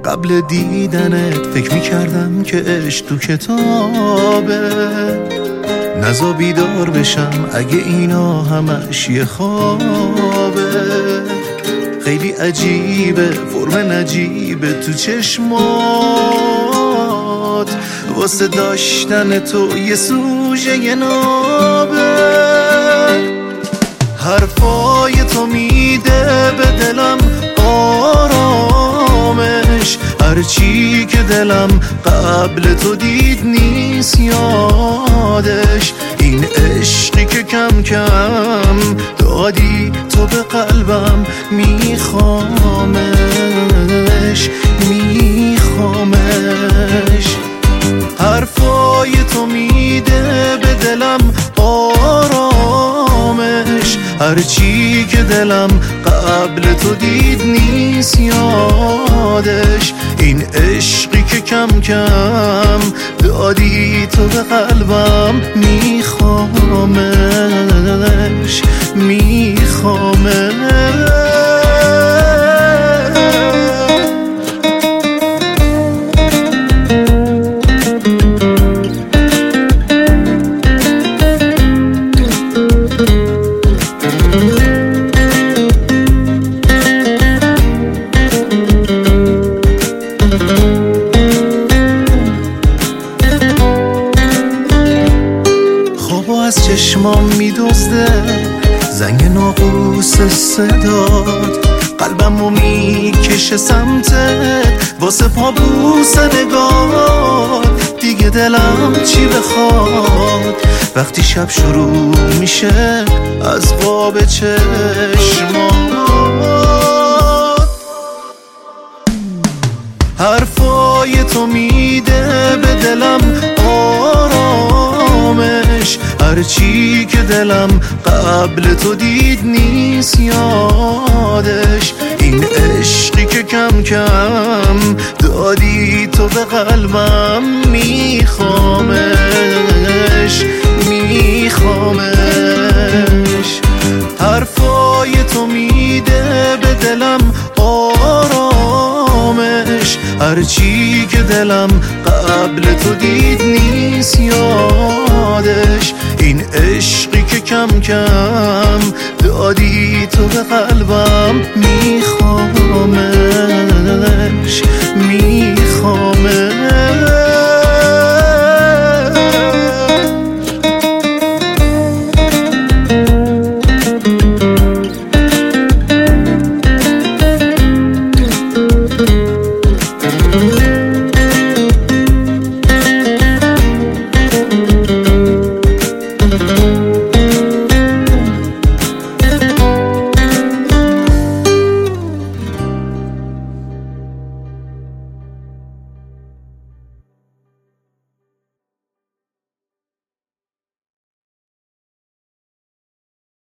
قبل دیدنت فکر میکردم که عشق تو کتابه، نزا بیدار بشم اگه اینا همش یه خوابه. خیلی عجیبه فرم نجیبه تو چشمات، واسه داشتن تو یه سوژه یه نابه. حرفای تو میده به دلم آرامش، هرچی که دلم قبل تو دید نیست یادش. این عشقی که کم کم دادی تو به قلبم، میخوامش میخوامش. حرفای تو میده به دلم آرامش، هرچی که دلم قبل تو دید نیست یادش. این عشقی که کم کم دادی تو به قلبم، میخوامش میخوامش. از چشمام میدزده زنگ ناقوس صدات، قلبمو میکشه سمتت واسه پابوس نگات. دیگه دلم چی بخواد وقتی شب شروع میشه از خواب چشمات. حرفای تو میده به دلم آرامش، هرچی که دلم قبل تو دید نیست یادش. این عشقی که کم کم دادی تو به قلبم، میخوامش میخوامش. حرفای تو میده به دلم آرامش، هرچی که دلم قبل تو دید نیست یادش. این عشقی که کم کم دادی تو به قلبم، میخوامش میخوامش.